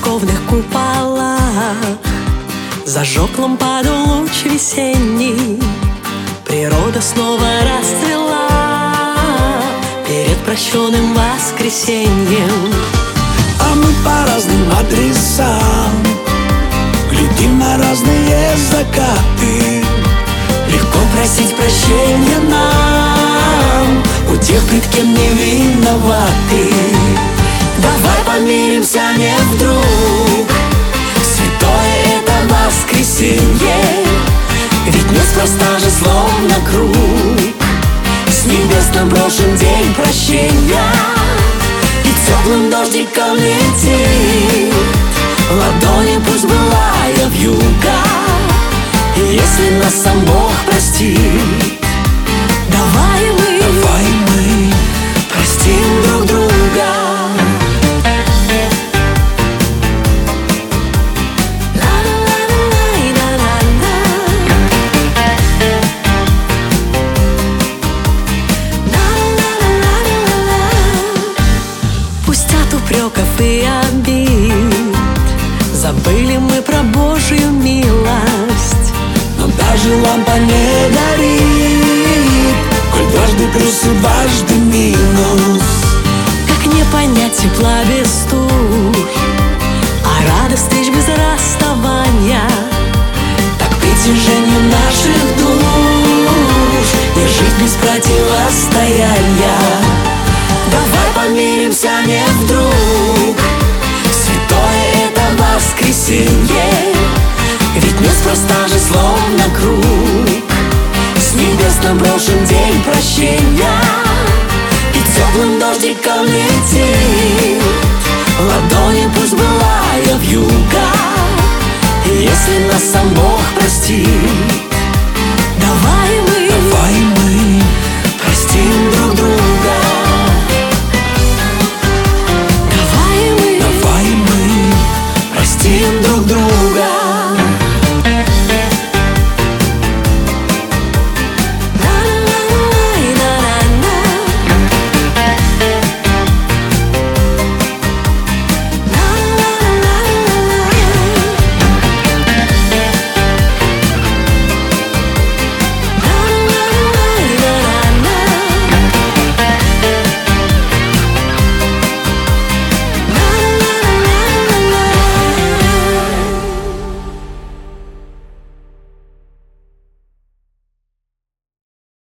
церковных куполах зажег лампаду луч весенний. Природа снова расцвела перед прощенным воскресеньем. А мы по разным адресам глядим на разные закаты. Легко просить прощения нам у тех, пред кем не виноваты. Давай помиримся не вдруг, святое это воскресенье. Ведь неспроста же словно круг с небес нам брошен день прощения. И теплым дождиком летит ладони, пусть былая вьюга. И если нас сам Бог простит, давай мы простим друг друга. Пусть от упреков и обид забыли мы про Божью милость. Но даже лампа не горит, коль дважды плюс и дважды минус. Как не понять тепла без туч, а радость встреч без расставания? Так притяжению наших душ не жить без противостояния.